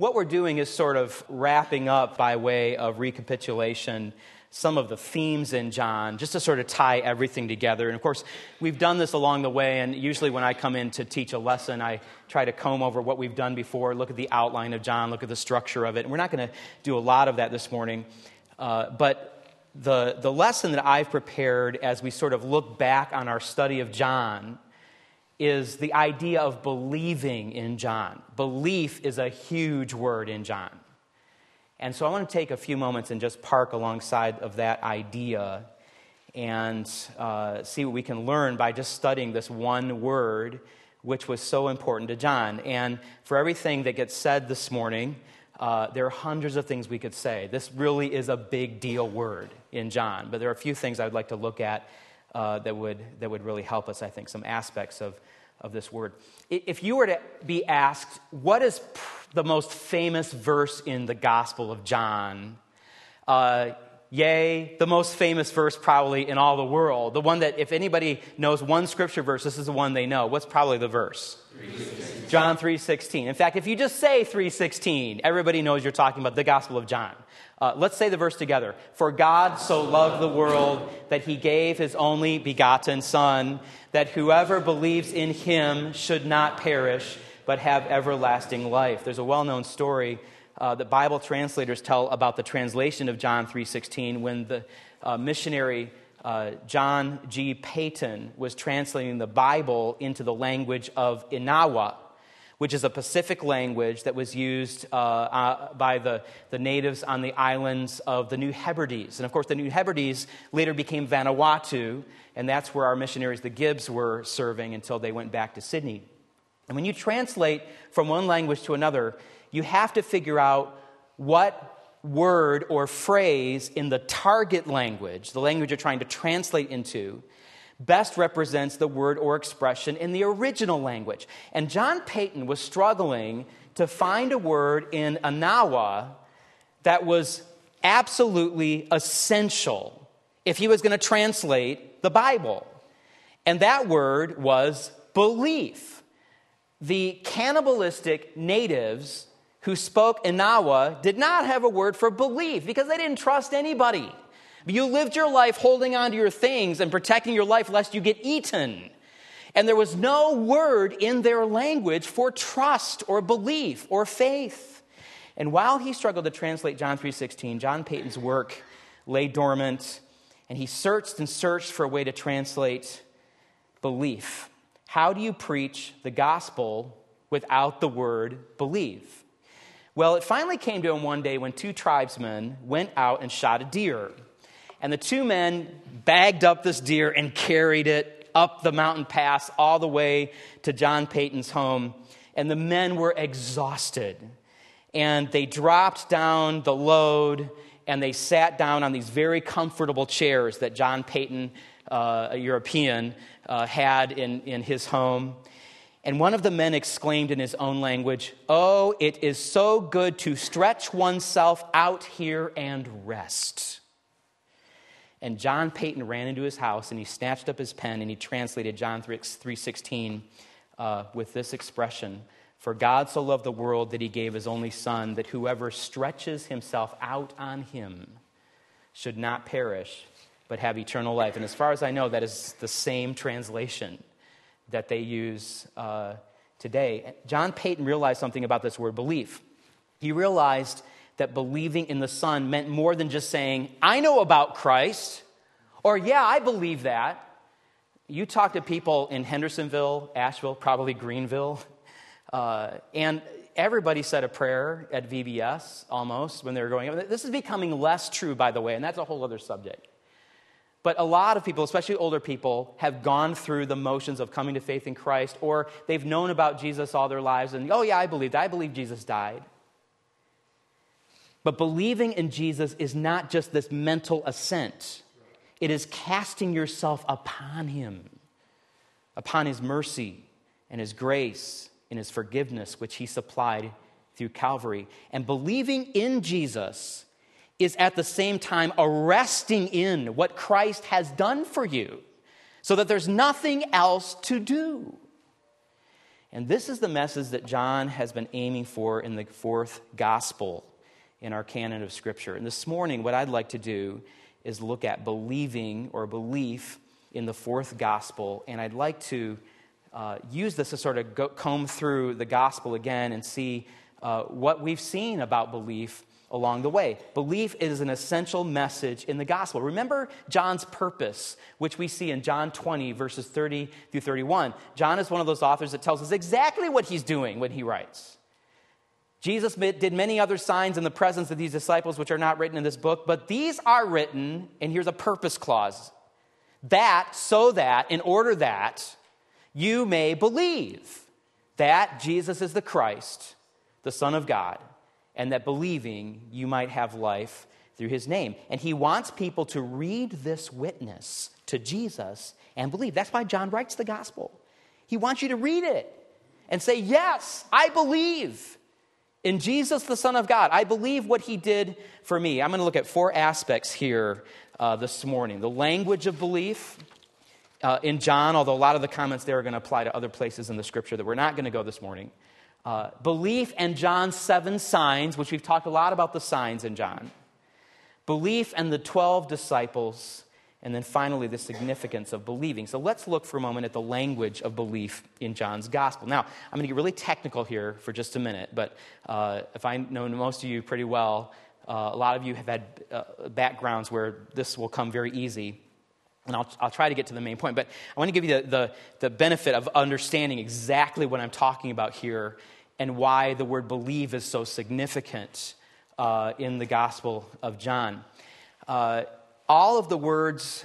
what we're doing is sort of wrapping up by way of recapitulation some of the themes in John, just to sort of tie everything together. And of course, we've done this along the way, and usually when I come in to teach a lesson, I try to comb over what we've done before, look at the outline of John, look at the structure of it. And we're not going to do a lot of that this morning. But the lesson that I've prepared as we sort of look back on our study of John is the idea of believing in John. Belief is a huge word in John. And so I want to take a few moments and just park alongside of that idea and see what we can learn by just studying this one word, which was so important to John. And for everything that gets said this morning, there are hundreds of things we could say. This really is a big deal word in John, but there are a few things I would like to look at that would really help us, I think, some aspects of this word. If you were to be asked, what is the most famous verse in the Gospel of John? The most famous verse probably in all the world. The one that if anybody knows one scripture verse, this is the one they know. What's probably the verse? 3:16. John 3:16. In fact, if you just say 3:16, everybody knows you're talking about the Gospel of John. Let's say the verse together. For God so loved the world that he gave his only begotten Son, that whoever believes in him should not perish, but have everlasting life. There's a well-known story that Bible translators tell about the translation of John 3:16 when the missionary John G. Paton was translating the Bible into the language of Inawa, which is a Pacific language that was used by the natives on the islands of the New Hebrides. And of course, the New Hebrides later became Vanuatu, and that's where our missionaries, the Gibbs, were serving until they went back to Sydney. And when you translate from one language to another, you have to figure out what word or phrase in the target language, the language you're trying to translate into, best represents the word or expression in the original language. And John Paton was struggling to find a word in Inawa that was absolutely essential if he was going to translate the Bible. And that word was belief. The cannibalistic natives who spoke Inawa did not have a word for belief because they didn't trust anybody. You lived your life holding on to your things and protecting your life lest you get eaten. And there was no word in their language for trust or belief or faith. And while he struggled to translate John 3:16, John Paton's work lay dormant, and he searched and searched for a way to translate belief. How do you preach the gospel without the word believe? Well, it finally came to him one day when two tribesmen went out and shot a deer. And the two men bagged up this deer and carried it up the mountain pass all the way to John Paton's home. And the men were exhausted. And they dropped down the load and they sat down on these very comfortable chairs that John Paton, a European, had in his home. And one of the men exclaimed in his own language, "Oh, it is so good to stretch oneself out here and rest." And John Paton ran into his house and he snatched up his pen and he translated John 3:16 with this expression, "For God so loved the world that he gave his only Son, that whoever stretches himself out on him should not perish, but have eternal life." And as far as I know, that is the same translation that they use today. John Paton realized something about this word belief. He realized that believing in the Son meant more than just saying, "I know about Christ," or "Yeah, I believe that." You talk to people in Hendersonville, Asheville, probably Greenville, and everybody said a prayer at VBS almost when they were going up. This is becoming less true, by the way, and that's a whole other subject. But a lot of people, especially older people, have gone through the motions of coming to faith in Christ, or they've known about Jesus all their lives, and, "Oh yeah, I believe Jesus died." But believing in Jesus is not just this mental assent. It is casting yourself upon him, upon his mercy and his grace and his forgiveness, which he supplied through Calvary. And believing in Jesus is at the same time a resting in what Christ has done for you, so that there's nothing else to do. And this is the message that John has been aiming for in the fourth gospel in our canon of Scripture. And this morning, what I'd like to do is look at believing or belief in the fourth gospel. And I'd like to use this to sort of comb through the gospel again and see what we've seen about belief along the way. Belief is an essential message in the gospel. Remember John's purpose, which we see in John 20, verses 30 through 31. John is one of those authors that tells us exactly what he's doing when he writes. Jesus did many other signs in the presence of these disciples, which are not written in this book, but these are written, and here's a purpose clause, so that, in order that, you may believe that Jesus is the Christ, the Son of God, and that believing you might have life through his name. And he wants people to read this witness to Jesus and believe. That's why John writes the gospel. He wants you to read it and say, yes, I believe in Jesus, the Son of God. I believe what he did for me. I'm going to look at four aspects here this morning. The language of belief in John, although a lot of the comments there are going to apply to other places in the Scripture that we're not going to go this morning. Belief and John's 7 signs, which we've talked a lot about the signs in John. Belief and the 12 disciples. And then finally, the significance of believing. So let's look for a moment at the language of belief in John's gospel. Now, I'm going to get really technical here for just a minute, but if I know most of you pretty well, a lot of you have had backgrounds where this will come very easy. And I'll try to get to the main point, but I want to give you the benefit of understanding exactly what I'm talking about here and why the word believe is so significant in the Gospel of John. All of the words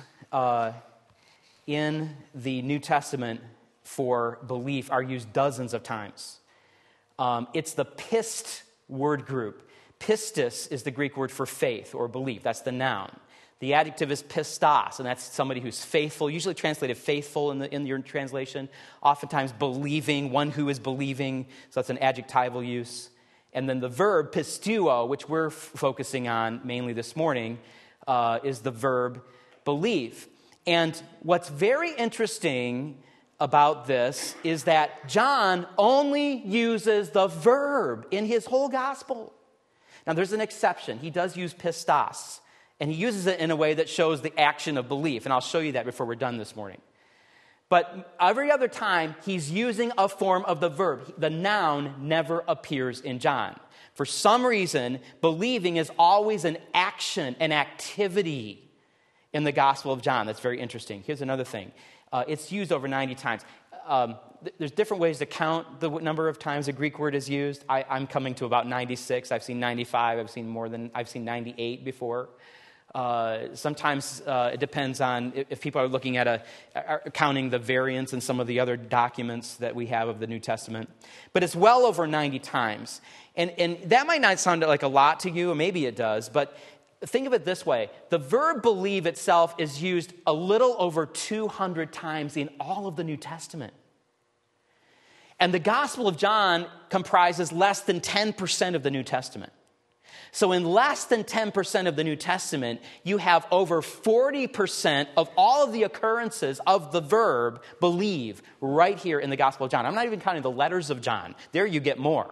in the New Testament for belief are used dozens of times. It's the pist word group. Pistis is the Greek word for faith or belief. That's the noun. The adjective is pistos, and that's somebody who's faithful, usually translated faithful in your translation. Oftentimes believing, one who is believing, so that's an adjectival use. And then the verb pisteuo, which we're focusing on mainly this morning, is the verb believe. And what's very interesting about this is that John only uses the verb in his whole gospel. Now, there's an exception. He does use pistos. And he uses it in a way that shows the action of belief. And I'll show you that before we're done this morning. But every other time, he's using a form of the verb. The noun never appears in John. For some reason, believing is always an action, an activity in the Gospel of John. That's very interesting. Here's another thing. It's used over 90 times. There's different ways to count the number of times a Greek word is used. I'm coming to about 96. I've seen 95. I've seen 98 before. Sometimes it depends on if people are looking at counting the variants in some of the other documents that we have of the New Testament. But it's well over 90 times. And that might not sound like a lot to you, or maybe it does, but think of it this way. The verb believe itself is used a little over 200 times in all of the New Testament. And the Gospel of John comprises less than 10% of the New Testament. So in less than 10% of the New Testament, you have over 40% of all of the occurrences of the verb believe right here in the Gospel of John. I'm not even counting the letters of John. There you get more.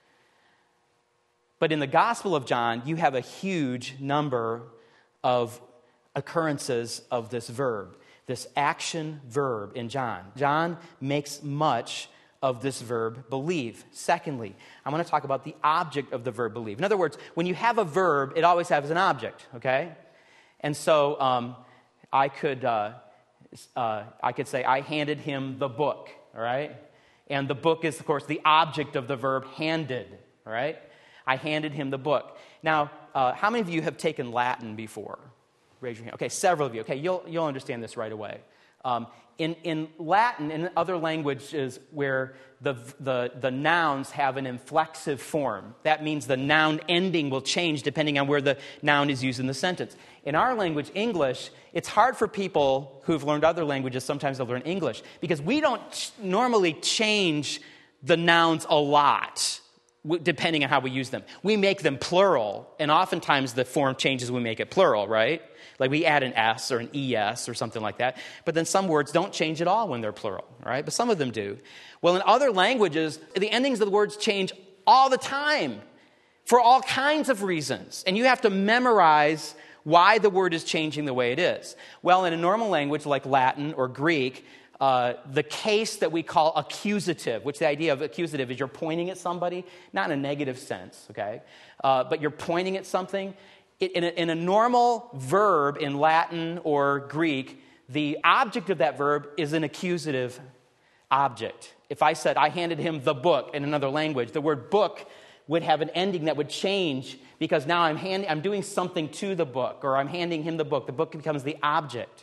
But in the Gospel of John, you have a huge number of occurrences of this verb, this action verb in John. John makes much of this verb believe. Secondly, I want to talk about the object of the verb believe. In other words, when you have a verb, it always has an object, okay? And so I could say, I handed him the book, all right? And the book is, of course, the object of the verb handed, all right? I handed him the book. Now, how many of you have taken Latin before? Raise your hand. Okay, several of you. Okay, you'll understand this right away. In Latin and other languages where the nouns have an inflexive form, that means the noun ending will change depending on where the noun is used in the sentence. In our language, English, it's hard for people who've learned other languages sometimes to learn English because we don't normally change the nouns a lot depending on how we use them. We make them plural, and oftentimes the form changes when we make it plural, right? Like we add an S or an ES or something like that. But then some words don't change at all when they're plural, right? But some of them do. Well, in other languages, the endings of the words change all the time for all kinds of reasons. And you have to memorize why the word is changing the way it is. Well, in a normal language like Latin or Greek, the case that we call accusative, which the idea of accusative is you're pointing at somebody, not in a negative sense, okay? But you're pointing at something. In a normal verb in Latin or Greek, the object of that verb is an accusative object. If I said, I handed him the book in another language, the word book would have an ending that would change because now I'm doing something to the book, or I'm handing him the book. The book becomes the object.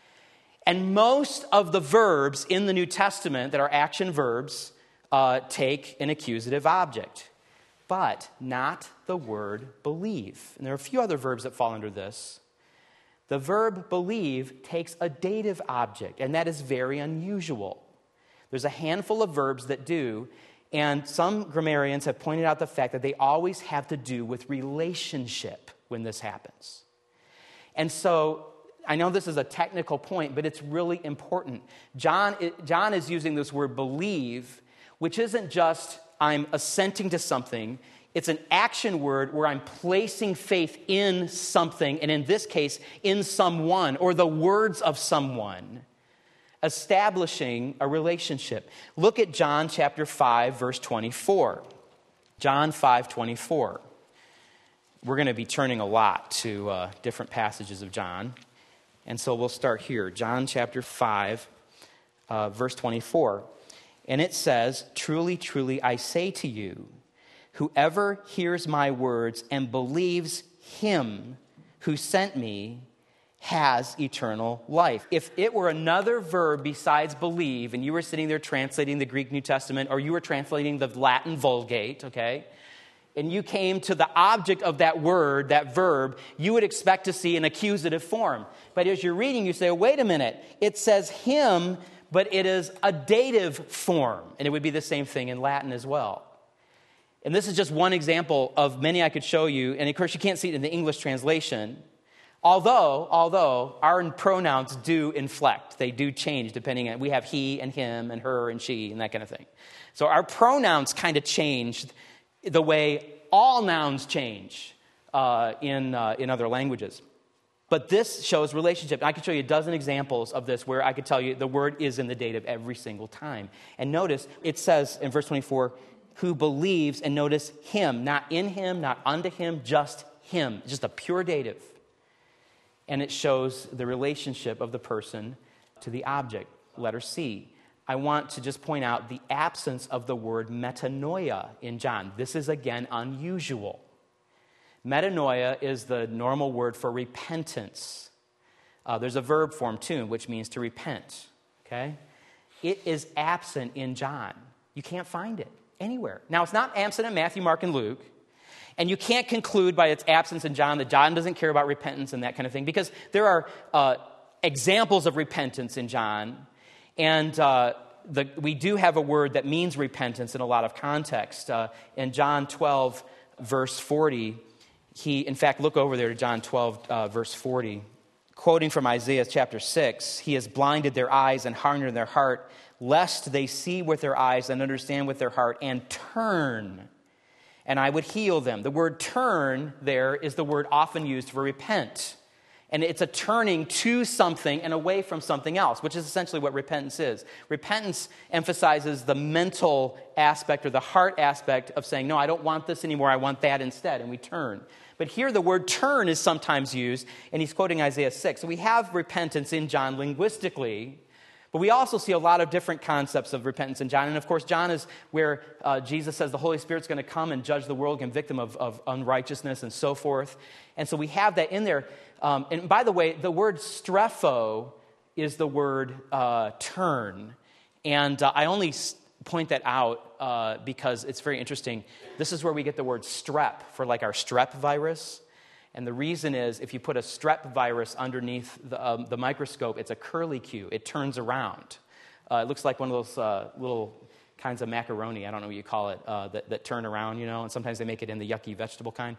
And most of the verbs in the New Testament that are action verbs take an accusative object, but not the word believe. And there are a few other verbs that fall under this. The verb believe takes a dative object, and that is very unusual. There's a handful of verbs that do, and some grammarians have pointed out the fact that they always have to do with relationship when this happens. And so I know this is a technical point, but it's really important. John is using this word believe, which isn't just I'm assenting to something. It's an action word where I'm placing faith in something, and in this case, in someone or the words of someone, establishing a relationship. Look at John chapter 5, verse 24. John 5:24. We're going to be turning a lot to different passages of John. And so we'll start here. John chapter 5, verse 24. And it says, "Truly, truly, I say to you, whoever hears my words and believes him who sent me has eternal life." If it were another verb besides believe, and you were sitting there translating the Greek New Testament, or you were translating the Latin Vulgate, okay, and you came to the object of that word, that verb, you would expect to see an accusative form. But as you're reading, you say, wait a minute, it says him, but it is a dative form. And it would be the same thing in Latin as well. And this is just one example of many I could show you. And of course, you can't see it in the English translation. Although our pronouns do inflect. They do change depending on, we have he and him and her and she and that kind of thing. So our pronouns kind of changed the way all nouns change in other languages. But this shows relationship. I could show you a dozen examples of this where I could tell you the word is in the dative every single time. And notice, it says in verse 24, who believes, and notice him, not in him, not unto him, just him, just a pure dative. And it shows the relationship of the person to the object. Letter C. I want to just point out the absence of the word metanoia in John. This is, again, unusual. Metanoia is the normal word for repentance. There's a verb form, too, which means to repent. Okay? It is absent in John. You can't find it anywhere. Now, it's not absent in Matthew, Mark, and Luke. And you can't conclude by its absence in John that John doesn't care about repentance and that kind of thing, because there are examples of repentance in John. And we do have a word that means repentance in a lot of context. In John 12, verse 40, in fact, look over there to John 12, verse 40. Quoting from Isaiah chapter 6, he has blinded their eyes and hardened their heart, lest they see with their eyes and understand with their heart and turn, and I would heal them. The word turn there is the word often used for repent. And it's a turning to something and away from something else, which is essentially what repentance is. Repentance emphasizes the mental aspect or the heart aspect of saying, no, I don't want this anymore, I want that instead, and we turn. But here the word turn is sometimes used, and he's quoting Isaiah 6. So we have repentance in John linguistically, but we also see a lot of different concepts of repentance in John. And of course, John is where Jesus says the Holy Spirit's going to come and judge the world, convict them of unrighteousness and so forth. And so we have that in there. And by the way, the word strepho is the word turn. And I only point that out because it's very interesting. This is where we get the word strep for like our strep virus. And the reason is if you put a strep virus underneath the microscope, it's a curlicue. It turns around. It looks like one of those little kinds of macaroni, I don't know what you call it, that turn around, and sometimes they make it in the yucky vegetable kind.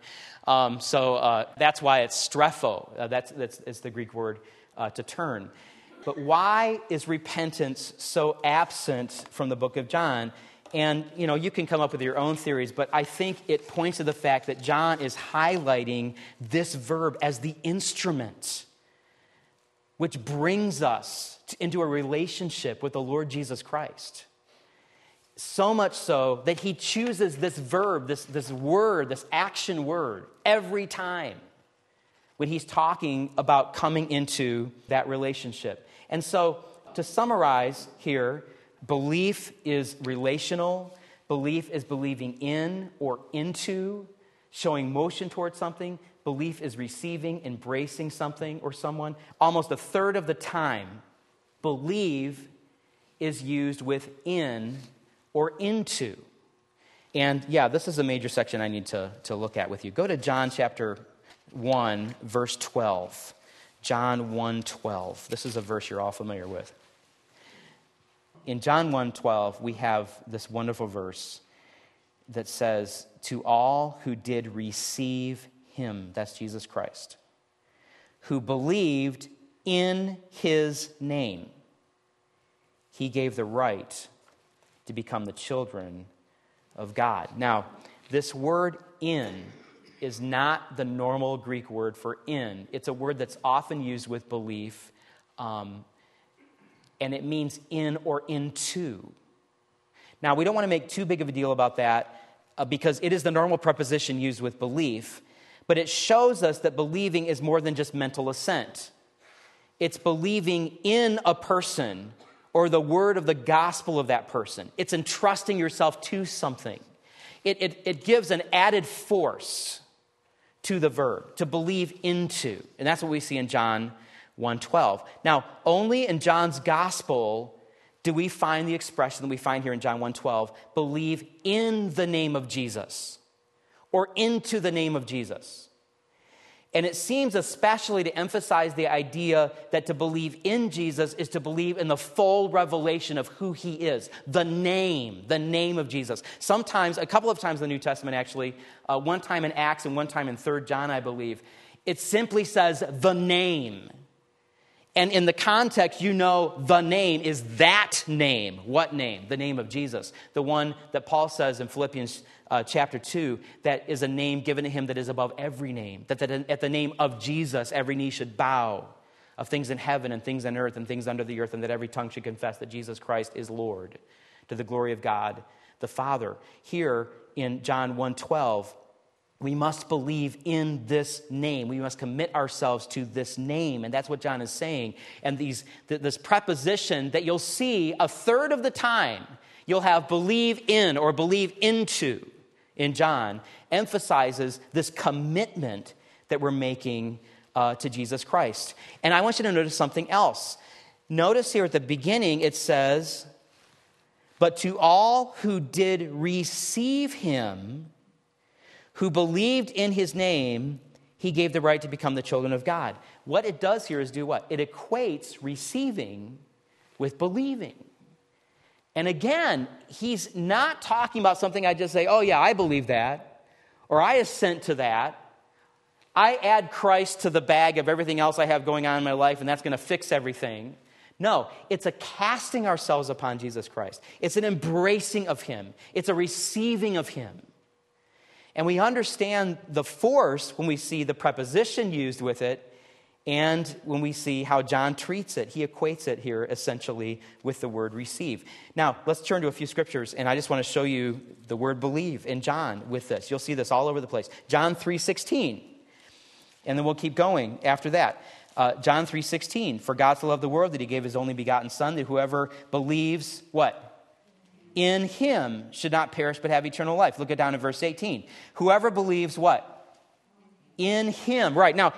So that's why it's strepho. That's the Greek word to turn. But why is repentance so absent from the book of John? And, you can come up with your own theories, but I think it points to the fact that John is highlighting this verb as the instrument which brings us into a relationship with the Lord Jesus Christ. So much so that he chooses this verb, this word, this action word, every time when he's talking about coming into that relationship. And so, to summarize here, belief is relational. Belief is believing in or into, showing motion towards something. Belief is receiving, embracing something or someone. Almost a third of the time, believe is used with in or into. And this is a major section I need to look at with you. Go to John chapter 1, verse 12. John 1:12. This is a verse you're all familiar with. In John 1:12, we have this wonderful verse that says, "To all who did receive him," that's Jesus Christ, "who believed in his name, he gave the right to become the children of God." Now, this word "in" is not the normal Greek word for "in." It's a word that's often used with belief, and it means in or into. Now, we don't want to make too big of a deal about that because it is the normal preposition used with belief, but it shows us that believing is more than just mental assent. It's believing in a person or the word of the gospel of that person. It's entrusting yourself to something. It gives an added force to the verb, to believe into. And that's what we see in John 1:12. Now, only in John's gospel do we find the expression that we find here in John 1:12, believe in the name of Jesus, or into the name of Jesus. And it seems especially to emphasize the idea that to believe in Jesus is to believe in the full revelation of who he is, the name of Jesus. Sometimes, a couple of times in the New Testament actually, one time in Acts and one time in 3 John, I believe, it simply says the name. And in the context, the name is that name. What name? The name of Jesus. The one that Paul says in Philippians chapter 2, that is a name given to him that is above every name. That at the name of Jesus, every knee should bow, of things in heaven and things on earth and things under the earth, and that every tongue should confess that Jesus Christ is Lord, to the glory of God the Father. Here in John 1:12, we must believe in this name. We must commit ourselves to this name. And that's what John is saying. And this preposition that you'll see a third of the time, you'll have believe in or believe into in John, emphasizes this commitment that we're making to Jesus Christ. And I want you to notice something else. Notice here at the beginning it says, "But to all who did receive him, who believed in his name, he gave the right to become the children of God." What it does here is do what? It equates receiving with believing. And again, he's not talking about something I just say, "Oh yeah, I believe that," or "I assent to that. I add Christ to the bag of everything else I have going on in my life, and that's going to fix everything." No, it's a casting ourselves upon Jesus Christ. It's an embracing of him. It's a receiving of him. And we understand the force when we see the preposition used with it and when we see how John treats it. He equates it here essentially with the word receive. Now, let's turn to a few scriptures, and I just want to show you the word believe in John with this. You'll see this all over the place. John 3:16, and then we'll keep going after that. John 3:16, "For God so loved the world that he gave his only begotten Son, that whoever believes," what? "In him should not perish but have eternal life." Look it down in verse 18. Whoever believes what? In him. Right. Now,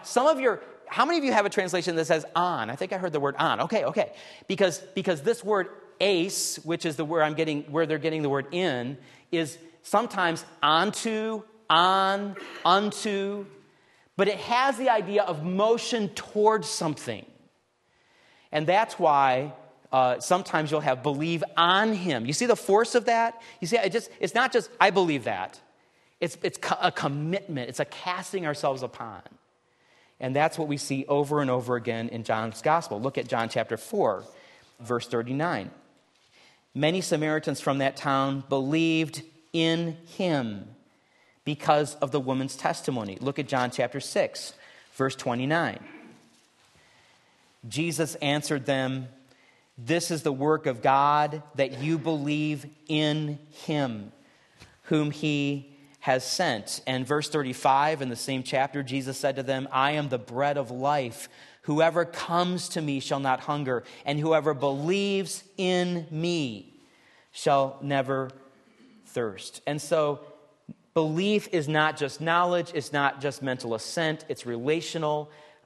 how many of you have a translation that says on? I think I heard the word on. Okay. Because this word ace, which is the word where they're getting the word in, is sometimes onto, on, unto, but it has the idea of motion towards something. And that's why Sometimes you'll have believe on him. You see the force of that? You see, it's not just, I believe that. It's a commitment. It's a casting ourselves upon. And that's what we see over and over again in John's gospel. Look at John chapter 4, verse 39. Many Samaritans from that town believed in him because of the woman's testimony. Look at John chapter 6, verse 29. Jesus answered them, "This is the work of God, that you believe in him, whom he has sent." And verse 35 in the same chapter, Jesus said to them, "I am the bread of life. Whoever comes to me shall not hunger, and whoever believes in me shall never thirst." And so belief is not just knowledge, it's not just mental assent, it's relational.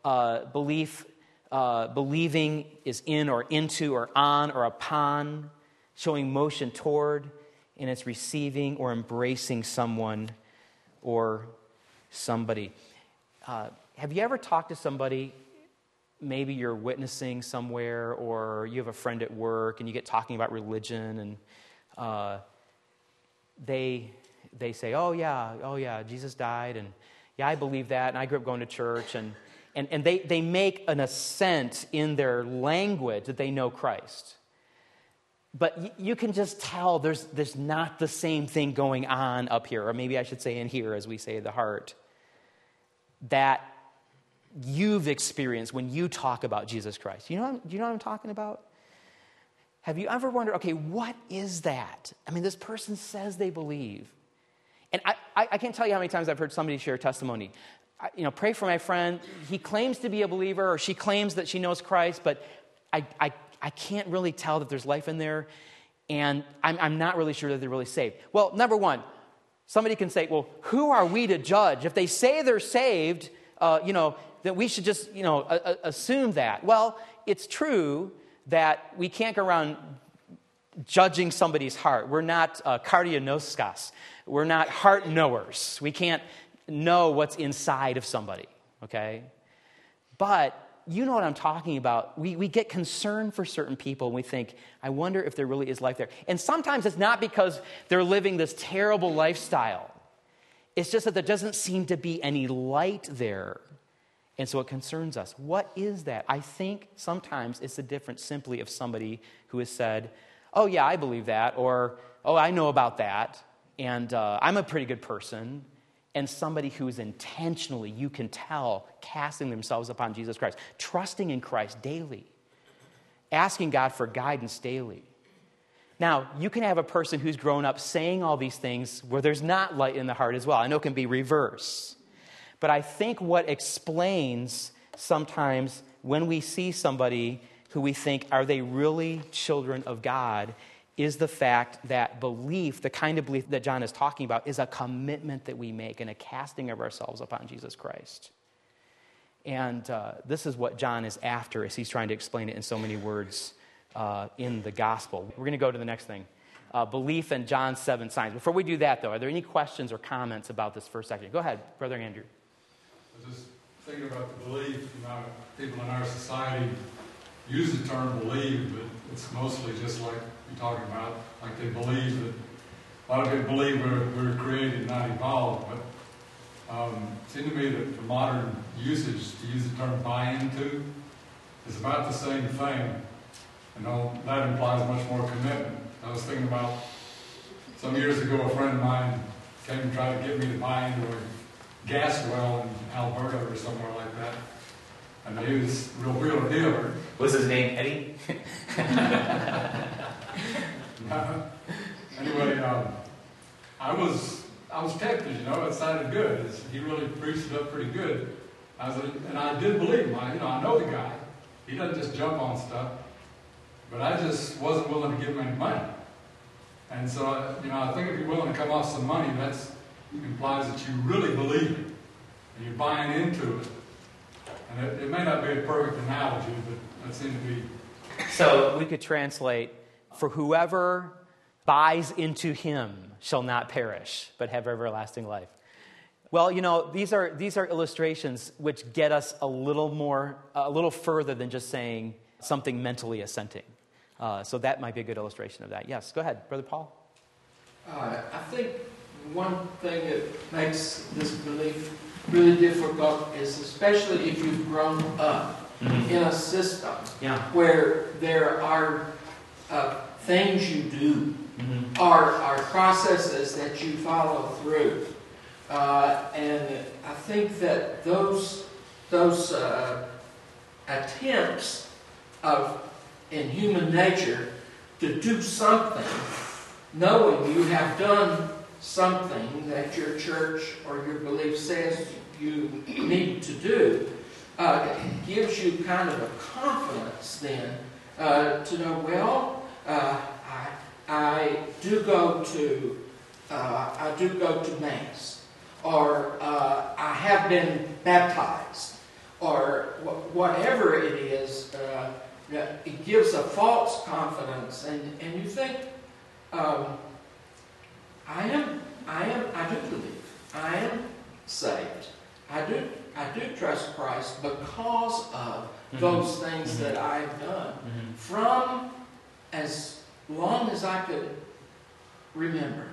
Believing is in or into or on or upon, showing motion toward, and it's receiving or embracing someone or somebody. Have you ever talked to somebody, maybe you're witnessing somewhere, or you have a friend at work and you get talking about religion, and they say, oh yeah, Jesus died, and yeah, I believe that, and I grew up going to church, and they make an assent in their language that they know Christ. But you can just tell there's not the same thing going on up here, or maybe I should say in here, as we say, the heart, that you've experienced when you talk about Jesus Christ. Do you know what I'm talking about? Have you ever wondered, okay, what is that? I mean, this person says they believe. And I can't tell you how many times I've heard somebody share testimony. Pray for my friend. He claims to be a believer, or she claims that she knows Christ, but I can't really tell that there's life in there, and I'm not really sure that they're really saved. Well, number one, somebody can say, well, who are we to judge? If they say they're saved, that we should just, assume that. Well, it's true that we can't go around judging somebody's heart. We're not kardianoskas. We're not heart knowers. We can't know what's inside of somebody, okay? But you know what I'm talking about. We get concerned for certain people, and we think, I wonder if there really is life there. And sometimes it's not because they're living this terrible lifestyle. It's just that there doesn't seem to be any light there. And so it concerns us. What is that? I think sometimes it's the difference simply of somebody who has said, oh yeah, I believe that, or oh, I know about that, and I'm a pretty good person. And somebody who is intentionally, you can tell, casting themselves upon Jesus Christ, trusting in Christ daily, asking God for guidance daily. Now, you can have a person who's grown up saying all these things where there's not light in the heart as well. I know it can be reverse. But I think what explains sometimes when we see somebody who we think, are they really children of God, is the fact that belief, the kind of belief that John is talking about, is a commitment that we make and a casting of ourselves upon Jesus Christ. And this is what John is after as he's trying to explain it in so many words in the gospel. We're going to go to the next thing. Belief and John's 7 signs. Before we do that, though, are there any questions or comments about this first section? Go ahead, Brother Andrew. I was just thinking about the belief. People in our society use the term believe, but it's mostly just like you're talking about, like they believe that, a lot of people believe we're created, not evolved, but it seems to me that for modern usage, to use the term buy into is about the same thing. That implies much more commitment. I was thinking about, some years ago, a friend of mine came and tried to get me to buy into a gas well in Alberta or somewhere like that. And he was a real dealer. Was his name Eddie? Anyway, I was tempted, it sounded good. He really preached it up pretty good. And I did believe him. I know the guy. He doesn't just jump on stuff. But I just wasn't willing to give him any money. And so, I think if you're willing to come off some money, that implies that you really believe it. And you're buying into it. And it may not be a perfect analogy, but that seemed to be. So we could translate, for whoever buys into him shall not perish, but have everlasting life. Well, these are illustrations which get us a little further than just saying something mentally assenting. So that might be a good illustration of that. Yes, go ahead, Brother Paul. I think one thing that makes this belief really difficult is especially if you've grown up in a system where there are things you do, are processes that you follow through. And I think that those attempts in human nature to do something, knowing you have done something that your church or your belief says you need to do, gives you kind of a confidence then to know, well, I do go to Mass, or I have been baptized, or whatever it is. It gives a false confidence, and you think, I do believe, I am saved. I do trust Christ because of those things that I have done from as long as I could remember.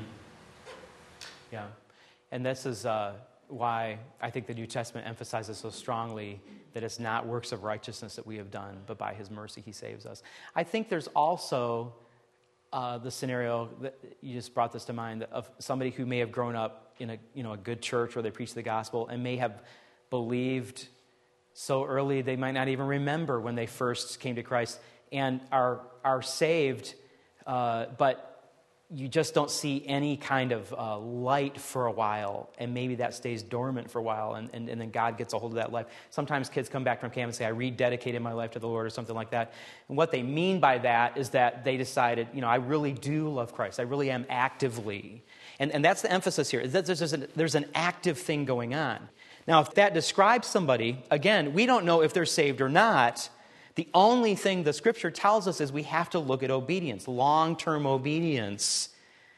Yeah, and this is why I think the New Testament emphasizes so strongly that it's not works of righteousness that we have done, but by His mercy He saves us. I think there's also the scenario that you just brought this to mind of somebody who may have grown up in a good church where they preach the gospel and may have believed so early they might not even remember when they first came to Christ and are saved, but you just don't see any kind of light for a while, and maybe that stays dormant for a while, and then God gets a hold of that life. Sometimes kids come back from camp and say, I rededicated my life to the Lord or something like that. And what they mean by that is that they decided, I really do love Christ. I really am actively. And that's the emphasis here. There's an active thing going on. Now, if that describes somebody, again, we don't know if they're saved or not. The only thing the Scripture tells us is we have to look at obedience, long-term obedience.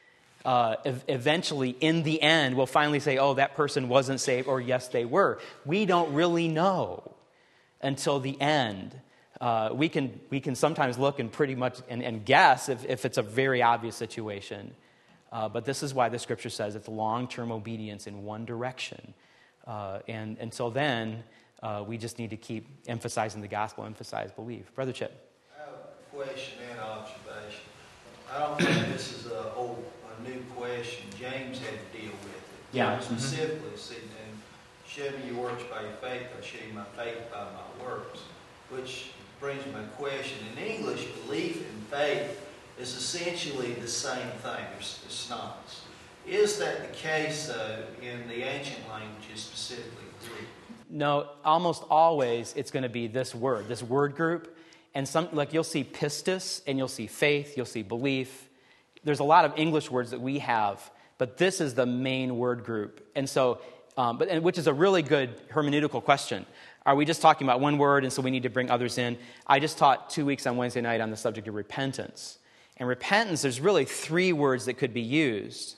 Eventually, in the end, we'll finally say, oh, that person wasn't saved, or yes, they were. We don't really know until the end. We can sometimes look and pretty much and guess if it's a very obvious situation. But this is why the Scripture says it's long-term obedience in one direction. And until then, we just need to keep emphasizing the gospel, emphasize belief. Brother Chip. I have a question and observation. I don't think this is a new question. James had to deal with it. Yeah. Specifically, and show me your works by your faith, I'll show you my faith by my works. Which brings my question. In English, belief and faith is essentially the same thing. It's synonymous. Is that the case, though, in the ancient languages, specifically Greek? No, almost always it's going to be this word group. And you'll see pistis, and you'll see faith, you'll see belief. There's a lot of English words that we have, but this is the main word group. And so, which is a really good hermeneutical question. Are we just talking about one word, and so we need to bring others in? I just taught 2 weeks on Wednesday night on the subject of repentance. And repentance, there's really 3 words that could be used.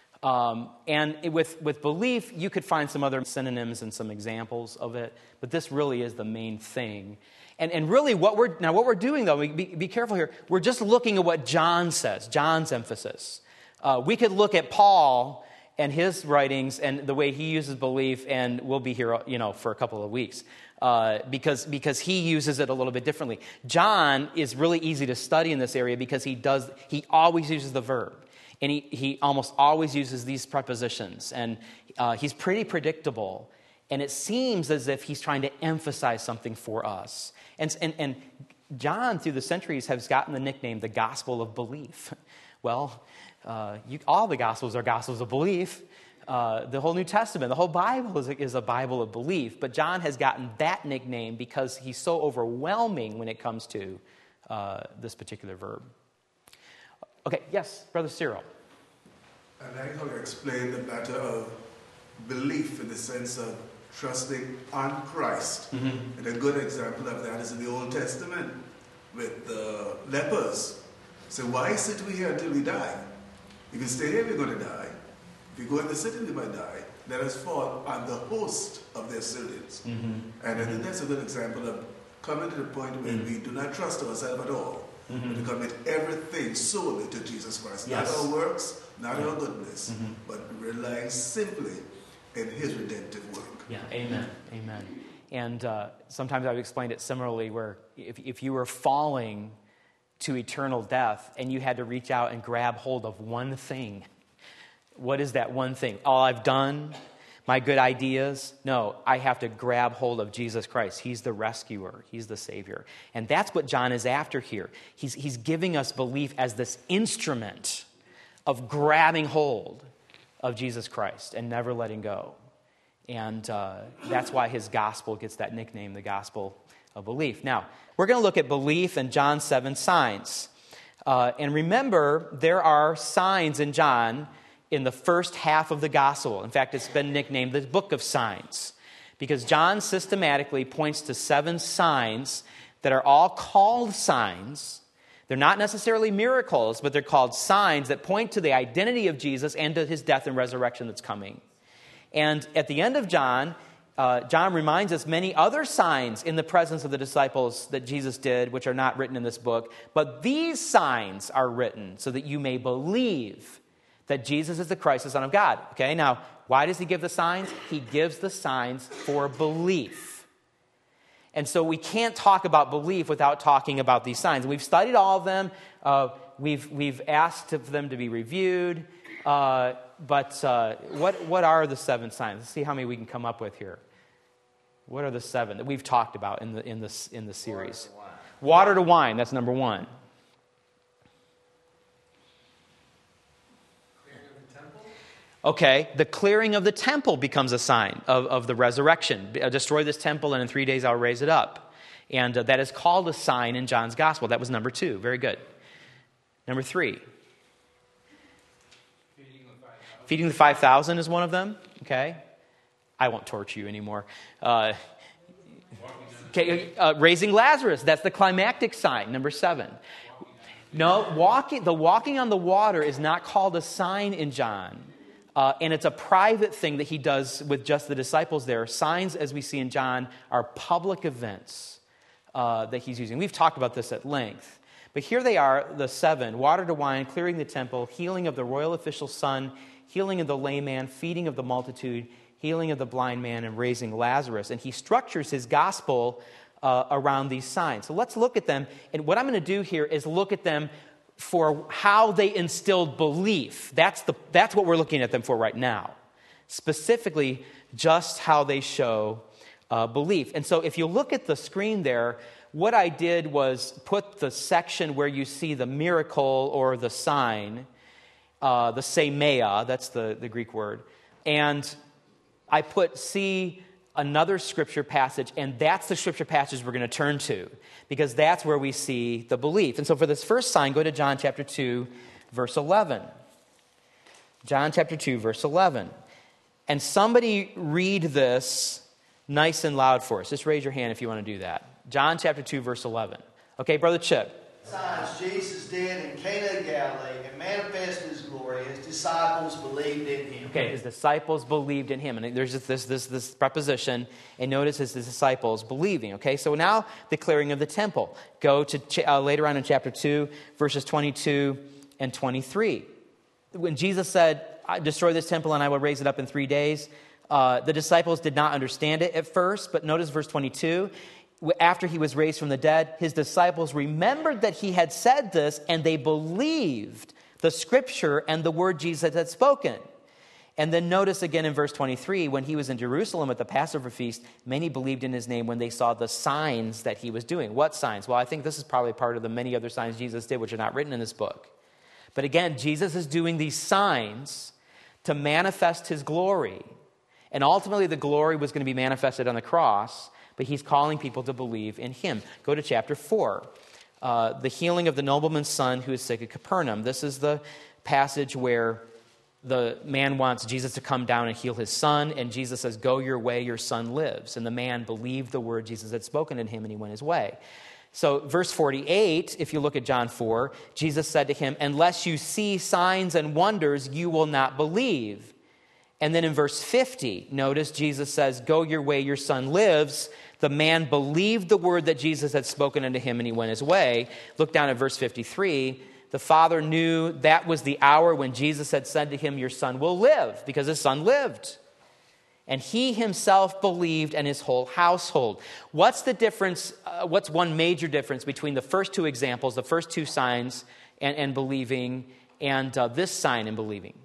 And with belief, you could find some other synonyms and some examples of it, but this really is the main thing. And really what we're doing, though, be careful here, we're just looking at what John says, John's emphasis. We could look at Paul and his writings and the way he uses belief, and we'll be here, for a couple of weeks, because he uses it a little bit differently. John is really easy to study in this area because he always uses the verb. And he almost always uses these prepositions. And he's pretty predictable. And it seems as if he's trying to emphasize something for us. And John, through the centuries, has gotten the nickname the Gospel of Belief. Well, all the Gospels are Gospels of belief. The whole New Testament, the whole Bible is a Bible of belief. But John has gotten that nickname because he's so overwhelming when it comes to this particular verb. Okay, yes, Brother Cyril. I'd like how you explain the matter of belief in the sense of trusting on Christ. Mm-hmm. And a good example of that is in the Old Testament with the lepers. So why sit we here until we die? If you stay here, we're going to die. If you go in the city, we might die. Let us fall on the host of their sins. Mm-hmm. And I think that's a good example of coming to the point where we do not trust ourselves at all. and to commit everything solely to Jesus Christ. Yes. Not our works, not our goodness, but relying simply in his redemptive work. Yeah, amen, amen. And sometimes I've explained it similarly, where if you were falling to eternal death and you had to reach out and grab hold of one thing, what is that one thing? All I've done, my good ideas? No, I have to grab hold of Jesus Christ. He's the rescuer. He's the Savior. And that's what John is after here. He's giving us belief as this instrument of grabbing hold of Jesus Christ and never letting go. And that's why his gospel gets that nickname, the gospel of belief. Now, we're going to look at belief and John's 7 signs. And remember, there are signs in John in the first half of the gospel. In fact, it's been nicknamed the book of signs, because John systematically points to 7 signs that are all called signs. They're not necessarily miracles, but they're called signs that point to the identity of Jesus and to his death and resurrection that's coming. And at the end of John, John reminds us many other signs in the presence of the disciples that Jesus did, which are not written in this book. But these signs are written so that you may believe that Jesus is the Christ, the Son of God. Okay, now, why does he give the signs? He gives the signs for belief. And so we can't talk about belief without talking about these signs. And we've studied all of them. We've asked for them to be reviewed. But what are the 7 signs? Let's see how many we can come up with here. What are the 7 that we've talked about in the series? Water to wine. That's number 1. Okay, the clearing of the temple becomes a sign of the resurrection. Destroy this temple, and in 3 days I'll raise it up. And that is called a sign in John's gospel. That was number 2. Very good. Number 3. Feeding the 5,000 is one of them. Okay, I won't torture you anymore. Raising Lazarus. That's the climactic sign. Number 7. No, the walking on the water is not called a sign in John. And it's a private thing that he does with just the disciples there. Signs, as we see in John, are public events that he's using. We've talked about this at length. But here they are, the 7. Water to wine, clearing the temple, healing of the royal official's son, healing of the lame man, feeding of the multitude, healing of the blind man, and raising Lazarus. And he structures his gospel around these signs. So let's look at them. And what I'm going to do here is look at them for how they instilled belief. That's what we're looking at them for right now. Specifically, just how they show belief. And so if you look at the screen there, what I did was put the section where you see the miracle or the sign, the semeia, that's the Greek word, and I put another scripture passage, and that's the scripture passage we're going to turn to, because that's where we see the belief. And so for this first sign, go to John chapter 2, verse 11. John chapter 2, verse 11. And somebody read this nice and loud for us. Just raise your hand if you want to do that. John chapter 2, verse 11. Okay, Brother Chip. Signs Jesus did in Cana of Galilee and manifested his glory. His disciples believed in him. Okay, his disciples believed in him. And there's this preposition, and notice his disciples believing. Okay, so now the clearing of the temple. Go to later on in chapter 2, verses 22 and 23. When Jesus said, destroy this temple and I will raise it up in 3 days, the disciples did not understand it at first, but notice verse 22. After he was raised from the dead, his disciples remembered that he had said this, and they believed the scripture and the word Jesus had spoken. And then notice again in verse 23, when he was in Jerusalem at the Passover feast, many believed in his name when they saw the signs that he was doing. What signs? Well, I think this is probably part of the many other signs Jesus did, which are not written in this book. But again, Jesus is doing these signs to manifest his glory. And ultimately, the glory was going to be manifested on the cross, but he's calling people to believe in him. Go to chapter 4. The healing of the nobleman's son who is sick at Capernaum. This is the passage where the man wants Jesus to come down and heal his son, and Jesus says, go your way, your son lives. And the man believed the word Jesus had spoken to him, and he went his way. So verse 48, if you look at John 4, Jesus said to him, unless you see signs and wonders, you will not believe. And then in verse 50, notice Jesus says, go your way, your son lives. the man believed the word that Jesus had spoken unto him, and he went his way. Look down at verse 53. The father knew that was the hour when Jesus had said to him, your son will live, because his son lived. And he himself believed, and his whole household. What's the difference? What's one major difference between the first two examples, the first two signs and believing, and this sign and believing?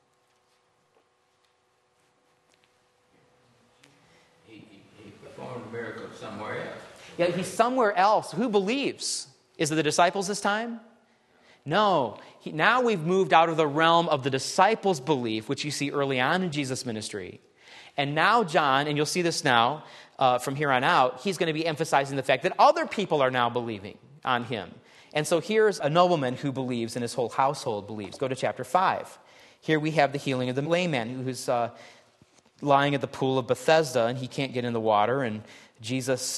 He performed a miracle somewhere else. Yeah, he's somewhere else. Who believes? Is it the disciples this time? No. Now we've moved out of the realm of the disciples' belief, which you see early on in Jesus' ministry. And now John, and you'll see this now from here on out, he's going to be emphasizing the fact that other people are now believing on him. And so here's a nobleman who believes, and his whole household believes. Go to chapter 5. Here we have the healing of the lame man who's lying at the pool of Bethesda, and he can't get in the water, and Jesus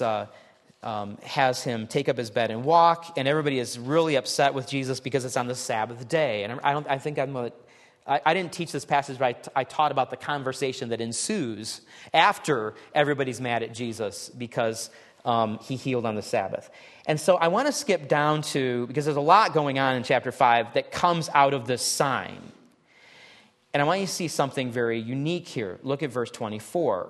has him take up his bed and walk, and everybody is really upset with Jesus because it's on the Sabbath day. And I didn't teach this passage, but I taught about the conversation that ensues after everybody's mad at Jesus because he healed on the Sabbath. And so I want to skip down to, because there's a lot going on in chapter 5 that comes out of this sign. And I want you to see something very unique here. Look at verse 24.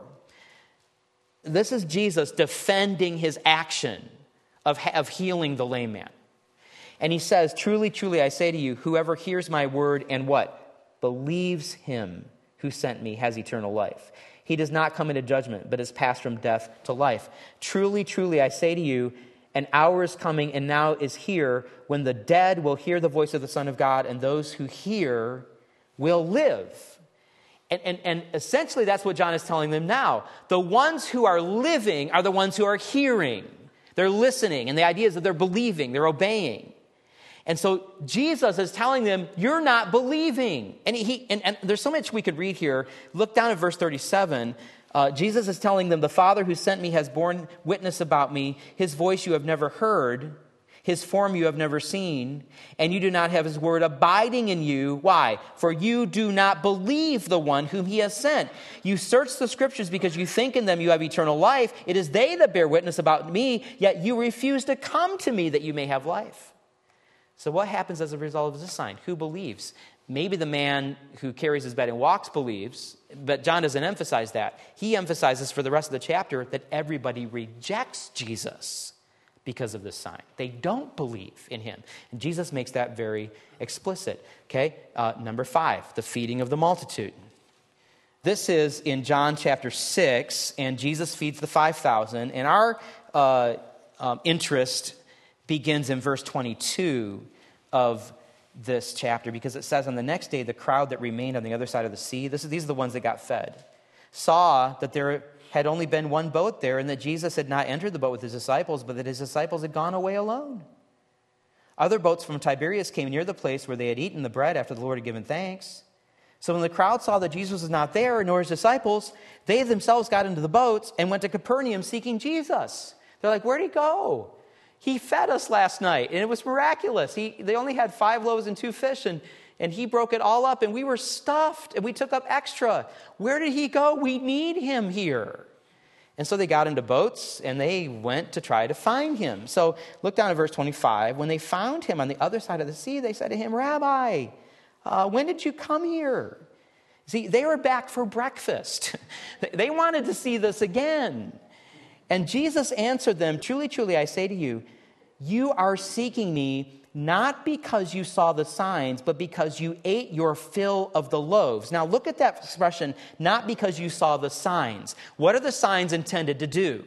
This is Jesus defending his action of healing the lame man. And he says, truly, truly, I say to you, whoever hears my word and what? Believes him who sent me has eternal life. He does not come into judgment, but is passed from death to life. Truly, truly, I say to you, an hour is coming and now is here when the dead will hear the voice of the Son of God, and those who hear will live. And essentially that's what John is telling them now. The ones who are living are the ones who are hearing. They're listening, and the idea is that they're believing, they're obeying. And so Jesus is telling them, you're not believing. And there's so much we could read here. Look down at verse 37. Jesus is telling them, the Father who sent me has borne witness about me. His voice you have never heard. His form you have never seen. And you do not have his word abiding in you. Why? For you do not believe the one whom he has sent. You search the scriptures because you think in them you have eternal life. It is they that bear witness about me, yet you refuse to come to me that you may have life. So what happens as a result of this sign? Who believes? Maybe the man who carries his bed and walks believes, but John doesn't emphasize that. He emphasizes for the rest of the chapter that everybody rejects Jesus because of this sign. They don't believe in him. And Jesus makes that very explicit. Okay, number 5, the feeding of the multitude. This is in John chapter 6, and Jesus feeds the 5,000. And our interest begins in verse 22 of this chapter, because it says, on the next day, the crowd that remained on the other side of the sea, these are the ones that got fed, saw that there had only been one boat there, and that Jesus had not entered the boat with his disciples, but that his disciples had gone away alone. Other boats from Tiberias came near the place where they had eaten the bread after the Lord had given thanks. So when the crowd saw that Jesus was not there, nor his disciples, they themselves got into the boats and went to Capernaum seeking Jesus. They're like, where'd he go? He fed us last night, and it was miraculous. They only had 5 loaves and 2 fish, and he broke it all up, and we were stuffed, and we took up extra. Where did he go? We need him here. And so they got into boats, and they went to try to find him. So look down at verse 25. When they found him on the other side of the sea, they said to him, Rabbi, when did you come here? See, they were back for breakfast. They wanted to see this again. And Jesus answered them, truly, truly, I say to you, you are seeking me not because you saw the signs, but because you ate your fill of the loaves. Now look at that expression, not because you saw the signs. What are the signs intended to do?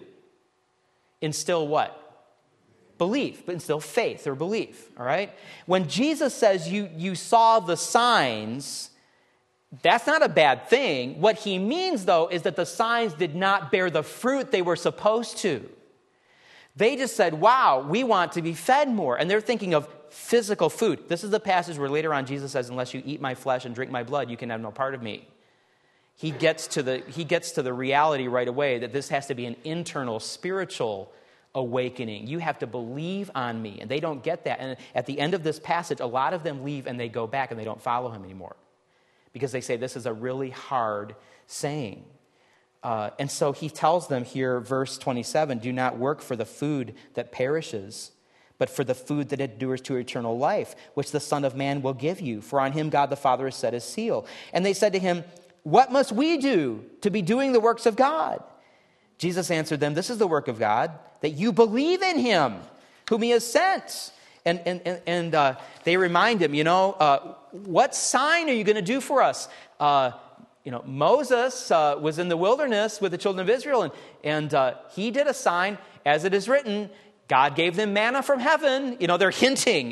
Instill what? Belief, but instill faith or belief, all right? When Jesus says you saw the signs, that's not a bad thing. What he means, though, is that the signs did not bear the fruit they were supposed to. They just said, wow, we want to be fed more. And they're thinking of physical food. This is the passage where later on Jesus says, unless you eat my flesh and drink my blood, you can have no part of me. He gets to the reality right away that this has to be an internal spiritual awakening. You have to believe on me. And they don't get that. And at the end of this passage, a lot of them leave and they go back and they don't follow him anymore, because they say this is a really hard saying. And so he tells them here, verse 27, do not work for the food that perishes, but for the food that endures to eternal life, which the Son of Man will give you. For on him God the Father has set his seal. And they said to him, what must we do to be doing the works of God? Jesus answered them, this is the work of God, that you believe in him whom he has sent. And they remind him, what sign are you going to do for us? Moses was in the wilderness with the children of Israel, and he did a sign, as it is written, God gave them manna from heaven. They're hinting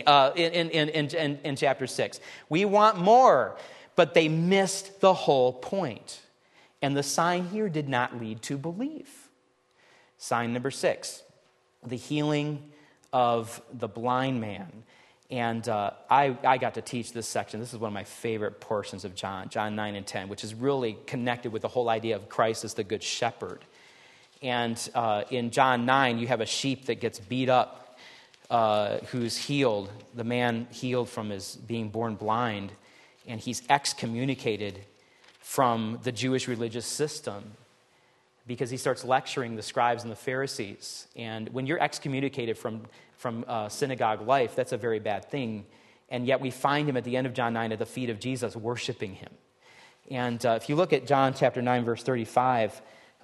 in chapter 6. We want more. But they missed the whole point. And the sign here did not lead to belief. Sign number 6, the healing of the blind man. And I got to teach this section. This is one of my favorite portions of John 9 and 10, which is really connected with the whole idea of Christ as the good shepherd. And in John 9, you have a sheep that gets beat up, who's healed, the man healed from his being born blind, and he's excommunicated from the Jewish religious system because he starts lecturing the scribes and the Pharisees. And when you're excommunicated from synagogue life, that's a very bad thing. And yet we find him at the end of John 9 at the feet of Jesus, worshiping him. And if you look at John chapter 9, verse 35,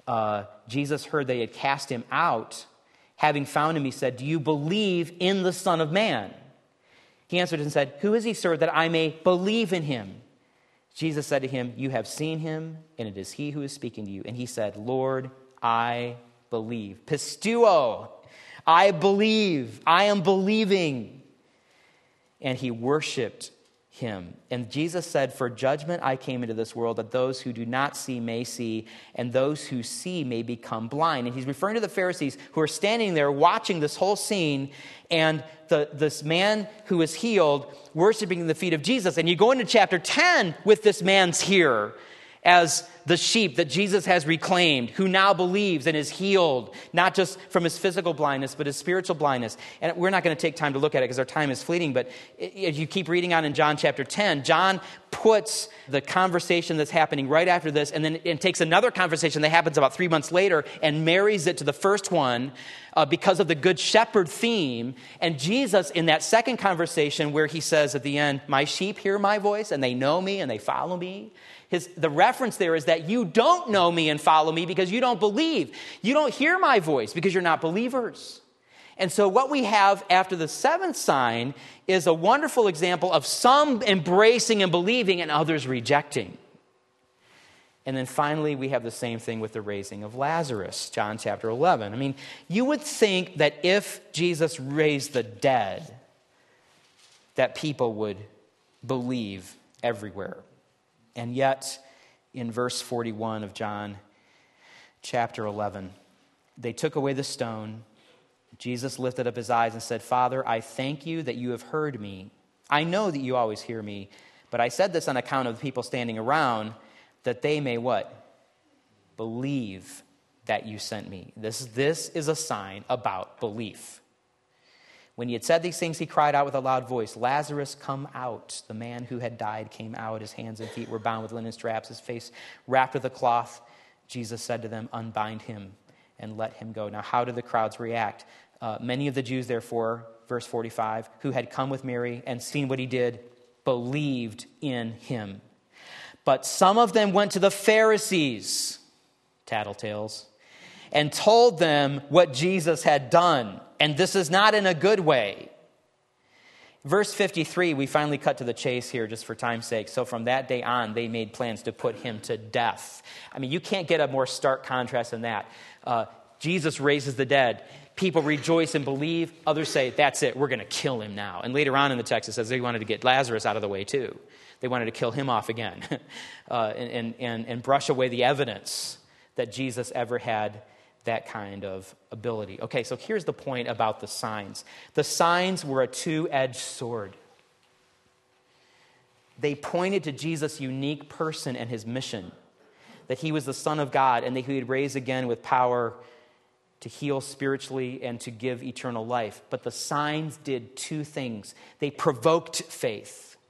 Jesus heard they had cast him out. Having found him, he said, do you believe in the Son of Man? He answered and said, who is he, sir, that I may believe in him? Jesus said to him, you have seen him, and it is he who is speaking to you. And he said, Lord, I believe. Pisteuo, I believe. I am believing. And he worshiped him. And Jesus said, for judgment I came into this world, that those who do not see may see, and those who see may become blind. And he's referring to the Pharisees who are standing there watching this whole scene, and this man who is healed worshiping the feet of Jesus. And you go into chapter 10 with this man's here as the sheep that Jesus has reclaimed, who now believes and is healed, not just from his physical blindness, but his spiritual blindness. And we're not going to take time to look at it because our time is fleeting, but if you keep reading on in John chapter 10, John puts the conversation that's happening right after this and takes another conversation that happens about 3 months later and marries it to the first one because of the Good Shepherd theme. And Jesus, in that second conversation where he says at the end, my sheep hear my voice and they know me and they follow me, the reference there is that you don't know me and follow me because you don't believe. You don't hear my voice because you're not believers. And so what we have after the seventh sign is a wonderful example of some embracing and believing and others rejecting. And then finally, we have the same thing with the raising of Lazarus, John chapter 11. I mean, you would think that if Jesus raised the dead, that people would believe everywhere. And yet, in verse 41 of John chapter 11, they took away the stone. Jesus lifted up his eyes and said, Father, I thank you that you have heard me. I know that you always hear me, but I said this on account of the people standing around, that they may what? Believe that you sent me. This is a sign about belief. When he had said these things, he cried out with a loud voice, Lazarus, come out. The man who had died came out. His hands and feet were bound with linen straps, his face wrapped with a cloth. Jesus said to them, unbind him and let him go. Now, how did the crowds react? Many of the Jews, therefore, verse 45, who had come with Mary and seen what he did, believed in him. But some of them went to the Pharisees, tattletales, and told them what Jesus had done. And this is not in a good way. Verse 53, we finally cut to the chase here just for time's sake. So from that day on, they made plans to put him to death. I mean, you can't get a more stark contrast than that. Jesus raises the dead. People rejoice and believe. Others say, that's it, we're going to kill him now. And later on in the text, it says they wanted to get Lazarus out of the way too. They wanted to kill him off again and brush away the evidence that Jesus ever had that kind of ability. Okay, so here's the point about the signs. The signs were a two-edged sword. They pointed to Jesus' unique person and his mission, that he was the Son of God and that he would raise again with power to heal spiritually and to give eternal life. But the signs did two things. They provoked faith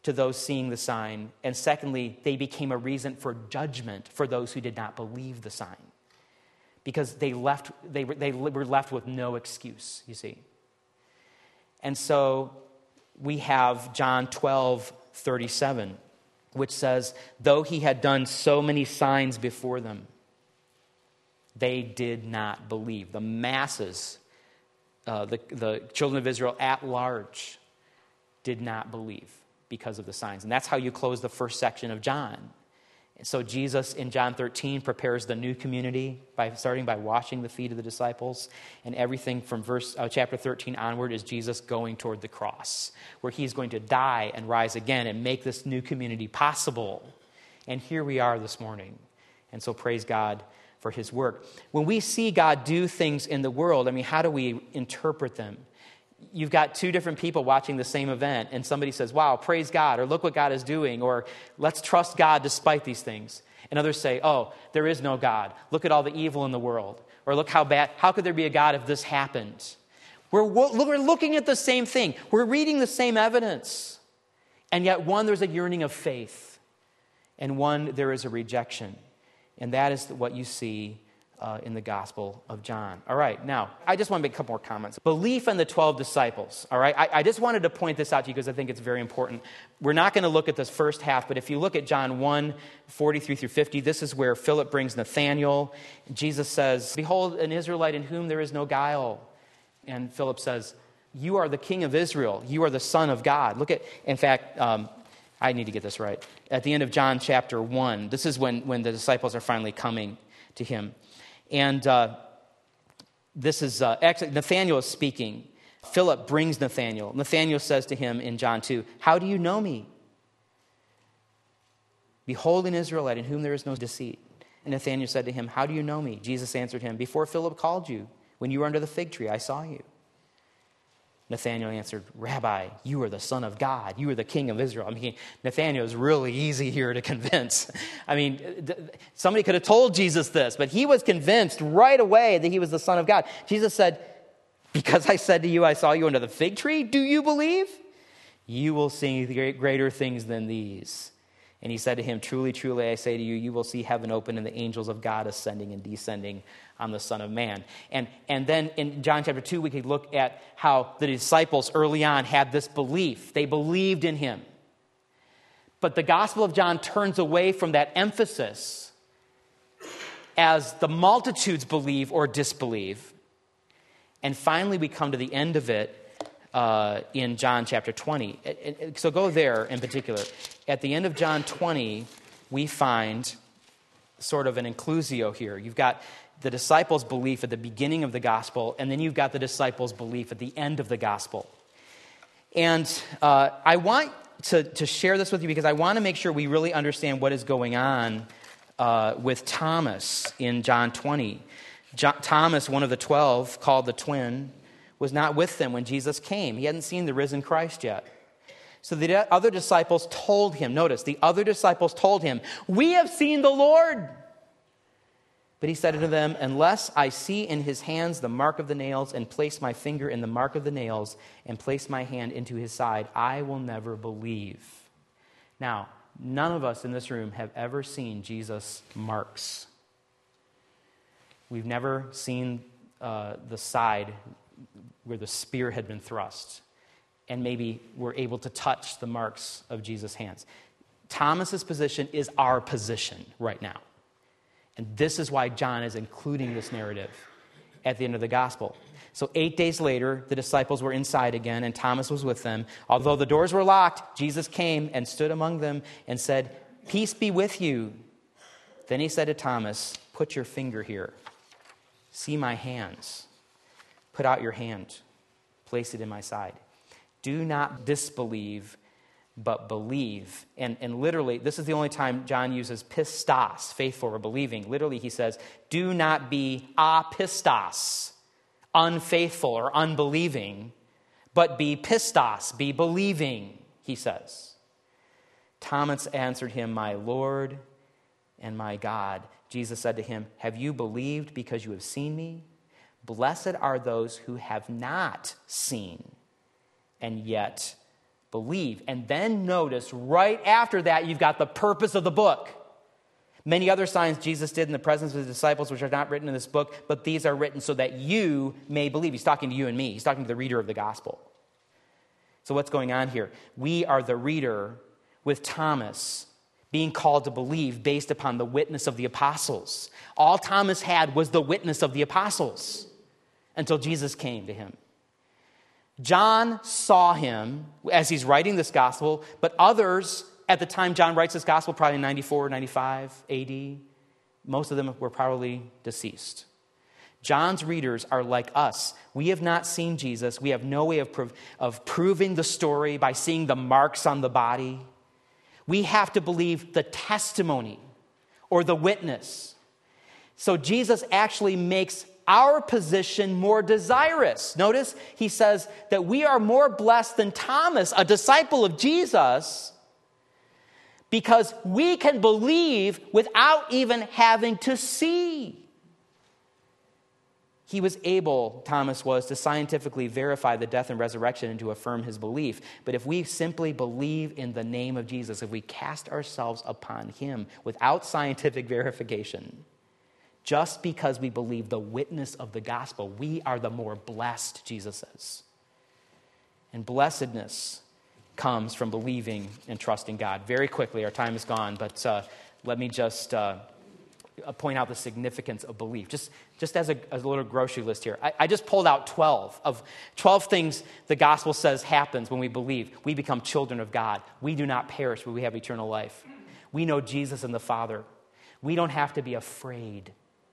to those seeing the sign. And secondly, they became a reason for judgment for those who did not believe the sign. Because they were left with no excuse, you see. And so we have John 12:37, which says, though he had done so many signs before them, they did not believe. The masses, the children of Israel at large, did not believe because of the signs. And that's how you close the first section of John. So Jesus in John 13 prepares the new community by starting by washing the feet of the disciples. And everything from chapter 13 onward is Jesus going toward the cross, where he's going to die and rise again and make this new community possible. And here we are this morning. And so praise God for his work. When we see God do things in the world, I mean, how do we interpret them? You've got two different people watching the same event, and somebody says, wow, praise God, or look what God is doing, or let's trust God despite these things. And others say, oh, there is no God. Look at all the evil in the world. Or look how bad, how could there be a God if this happened? We're looking at the same thing. We're reading the same evidence. And yet one, there's a yearning of faith. And one, there is a rejection. And that is what you see in the Gospel of John. All right, now, I just want to make a couple more comments. Belief in the 12 disciples, all right? I just wanted to point this out to you because I think it's very important. We're not going to look at this first half, but if you look at John 1, 43 through 50, this is where Philip brings Nathanael. Jesus says, behold, an Israelite in whom there is no guile. And Philip says, you are the King of Israel. You are the Son of God. Look at, in fact, I need to get this right. At the end of John chapter 1, this is when the disciples are finally coming to him. And this is, actually, Nathanael is speaking. Philip brings Nathanael. Nathanael says to him in John 2, how do you know me? Behold an Israelite in whom there is no deceit. And Nathanael said to him, how do you know me? Jesus answered him, before Philip called you, when you were under the fig tree, I saw you. Nathanael answered, Rabbi, you are the Son of God. You are the King of Israel. I mean, Nathanael is really easy here to convince. I mean, somebody could have told Jesus this, but he was convinced right away that he was the Son of God. Jesus said, because I said to you, I saw you under the fig tree, do you believe? You will see greater things than these. And he said to him, truly, truly, I say to you, you will see heaven open and the angels of God ascending and descending on the Son of Man. And then in John chapter 2, we could look at how the disciples early on had this belief. They believed in him. But the Gospel of John turns away from that emphasis as the multitudes believe or disbelieve. And finally, we come to the end of it in John chapter 20. So go there in particular. At the end of John 20, we find sort of an inclusio here. You've got the disciples' belief at the beginning of the gospel, and then you've got the disciples' belief at the end of the gospel. And I want to share this with you because I want to make sure we really understand what is going on with Thomas in John 20. Thomas, one of the 12, called the twin, was not with them when Jesus came. He hadn't seen the risen Christ yet. So the other disciples told him, notice, the other disciples told him, we have seen the Lord. But he said unto them, unless I see in his hands the mark of the nails, and place my finger in the mark of the nails, and place my hand into his side, I will never believe. Now, none of us in this room have ever seen Jesus' marks. We've never seen the side where the spear had been thrust, and maybe we're able to touch the marks of Jesus' hands. Thomas's position is our position right now. And this is why John is including this narrative at the end of the gospel. So 8 days later, the disciples were inside again, and Thomas was with them. Although the doors were locked, Jesus came and stood among them and said, peace be with you. Then he said to Thomas, put your finger here. See my hands. Put out your hand. Place it in my side. Do not disbelieve, but believe. And literally, this is the only time John uses pistos, faithful or believing. Literally, he says, do not be apistos, unfaithful or unbelieving, but be pistos, be believing, he says. Thomas answered him, my Lord and my God. Jesus said to him, have you believed because you have seen me? Blessed are those who have not seen and yet Believe. And then notice right after that, you've got the purpose of the book. Many other signs Jesus did in the presence of his disciples, which are not written in this book, but these are written so that you may believe. He's talking to you and me. He's talking to the reader of the gospel. So what's going on here? We are the reader with Thomas being called to believe based upon the witness of the apostles. All Thomas had was the witness of the apostles until Jesus came to him. John saw him as he's writing this gospel, but others at the time John writes this gospel, probably 94, 95 AD, most of them were probably deceased. John's readers are like us. We have not seen Jesus. We have no way of proving the story by seeing the marks on the body. We have to believe the testimony or the witness. So Jesus actually makes our position more desirous. Notice he says that we are more blessed than Thomas, a disciple of Jesus, because we can believe without even having to see. He was able, Thomas was, to scientifically verify the death and resurrection and to affirm his belief. But if we simply believe in the name of Jesus, if we cast ourselves upon him without scientific verification, just because we believe the witness of the gospel, we are the more blessed, Jesus says. And blessedness comes from believing and trusting God. Very quickly, our time is gone, but let me just point out the significance of belief. Just as a little grocery list here. I just pulled out 12 things the gospel says happens when we believe. We become children of God. We do not perish, but we have eternal life. We know Jesus and the Father. We don't have to be afraid.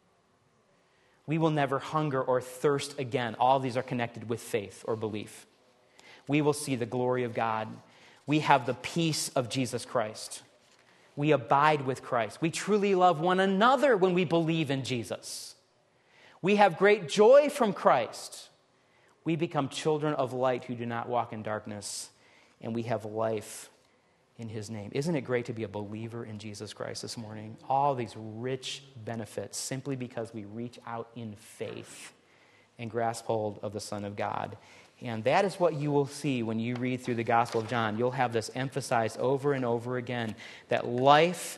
We will never hunger or thirst again. All of these are connected with faith or belief. We will see the glory of God. We have the peace of Jesus Christ. We abide with Christ. We truly love one another when we believe in Jesus. We have great joy from Christ. We become children of light who do not walk in darkness, and we have life in his name. Isn't it great to be a believer in Jesus Christ this morning? All these rich benefits simply because we reach out in faith and grasp hold of the Son of God. And that is what you will see when you read through the Gospel of John. You'll have this emphasized over and over again, that life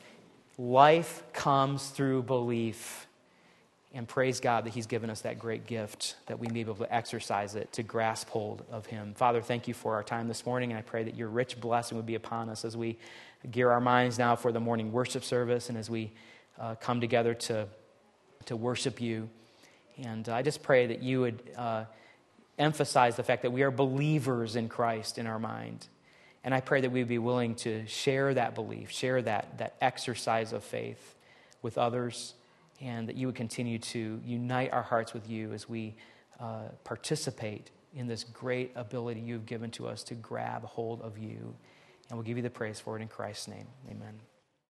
comes through belief. And praise God that he's given us that great gift, that we may be able to exercise it, to grasp hold of him. Father, thank you for our time this morning, and I pray that your rich blessing would be upon us as we gear our minds now for the morning worship service and as we come together to worship you. And I just pray that you would emphasize the fact that we are believers in Christ in our mind. And I pray that we would be willing to share that belief, share that exercise of faith with others, and that you would continue to unite our hearts with you as we participate in this great ability you've given to us to grab hold of you. And we'll give you the praise for it in Christ's name. Amen.